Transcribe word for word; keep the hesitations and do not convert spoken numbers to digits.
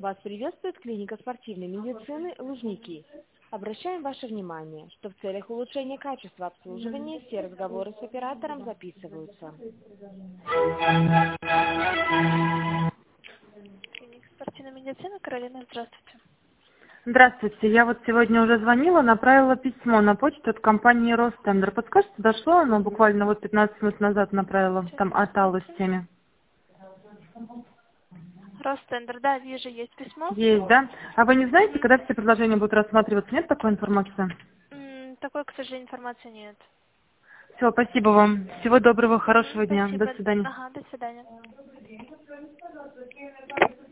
Вас приветствует клиника спортивной медицины «Лужники». Обращаем ваше внимание, что в целях улучшения качества обслуживания все разговоры с оператором записываются. Клиника спортивной медицины, Каролина, здравствуйте. Здравствуйте. Я вот сегодня уже звонила, направила письмо на почту от компании Ростендер. Подскажете, дошло оно буквально вот пятнадцать минут назад направила, там от Аллы с теми. Ростендер, да, вижу, есть письмо. Есть, да? А вы не знаете, когда все предложения будут рассматриваться? Нет такой информации? М, Такой, к сожалению, информации нет. Все, спасибо вам. Всего доброго, Мгм, хорошего дня. До спасибо. свидания. Ага, до свидания.